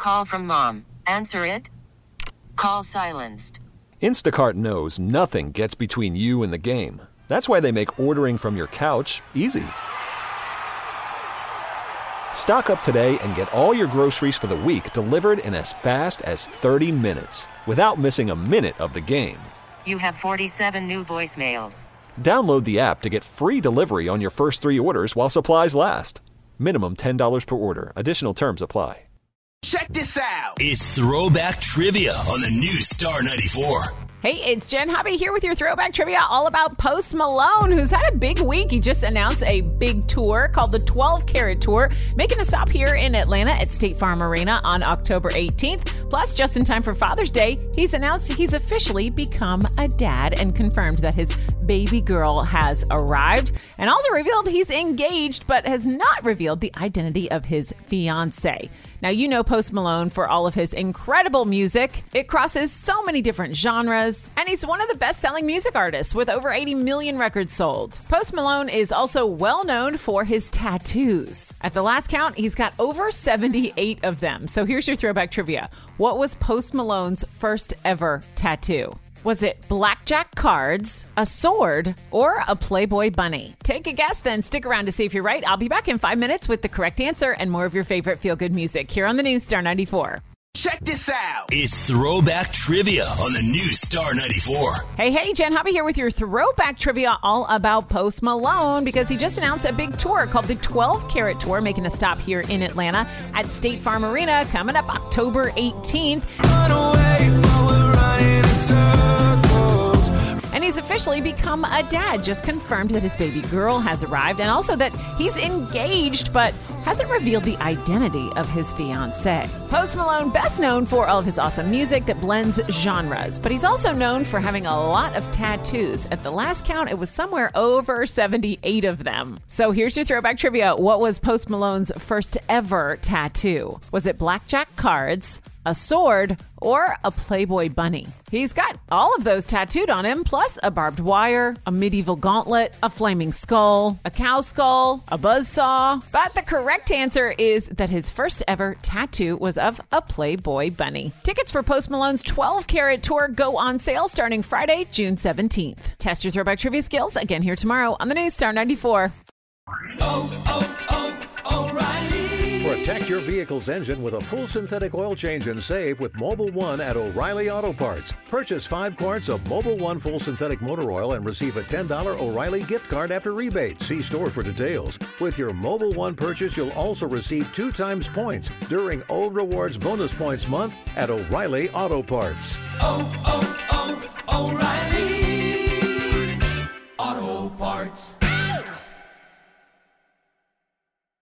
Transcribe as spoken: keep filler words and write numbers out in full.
Call from mom. Answer it. Call silenced. Instacart knows nothing gets between you and the game. That's why they make ordering from your couch easy. Stock up today and get all your groceries for the week delivered in as fast as thirty minutes without missing a minute of the game. You have forty-seven new voicemails. Download the app to get free delivery on your first three orders while supplies last. Minimum ten dollars per order. Additional terms apply. Check this out. It's Throwback Trivia on the new Star ninety-four. Hey, it's Jen Hubby here with your Throwback Trivia all about Post Malone, who's had a big week. He just announced a big tour called the twelve Carat Tour, making a stop here in Atlanta at State Farm Arena on October eighteenth. Plus, just in time for Father's Day, he's announced he's officially become a dad and confirmed that his baby girl has arrived, and also revealed he's engaged but has not revealed the identity of his fiancée. Now, you know Post Malone for all of his incredible music. It crosses so many different genres, and he's one of the best-selling music artists with over eighty million records sold. Post Malone is also well known for his tattoos. At the last count, he's got over seventy-eight of them. So here's your Throwback Trivia. What was Post Malone's first ever tattoo? Was it blackjack cards, a sword, or a Playboy bunny? Take a guess, then stick around to see if you're right. I'll be back in five minutes with the correct answer and more of your favorite feel-good music here on the new Star ninety-four. Check this out. It's Throwback Trivia on the new Star ninety-four. Hey, hey, Jen Hubby here with your Throwback Trivia all about Post Malone, because he just announced a big tour called the twelve Carat Tour, making a stop here in Atlanta at State Farm Arena coming up October eighteenth. Run away while we're running in circles. And he's officially become a dad, just confirmed that his baby girl has arrived, and also that he's engaged but hasn't revealed the identity of his fiancée. Post Malone, best known for all of his awesome music that blends genres, but he's also known for having a lot of tattoos. At the last count, it was somewhere over seventy-eight of them. So here's your Throwback Trivia. What was Post Malone's first ever tattoo? Was it blackjack cards, a sword, or a Playboy bunny? He's got all of those tattooed on him, plus a barbed wire, a medieval gauntlet, a flaming skull, a cow skull, a buzzsaw. But the correct answer is that his first ever tattoo was of a Playboy bunny. Tickets for Post Malone's twelve Carat Tour go on sale starting Friday, June seventeenth. Test your Throwback Trivia skills again here tomorrow on the new Star ninety-four. Oh, oh, oh, O'Reilly. Protect your vehicle's engine with a full synthetic oil change and save with Mobil one at O'Reilly Auto Parts. Purchase five quarts of Mobil one full synthetic motor oil and receive a ten dollars O'Reilly gift card after rebate. See store for details. With your Mobil one purchase, you'll also receive two times points during O Rewards Bonus Points Month at O'Reilly Auto Parts. Oh, oh, oh, O'Reilly Auto Parts.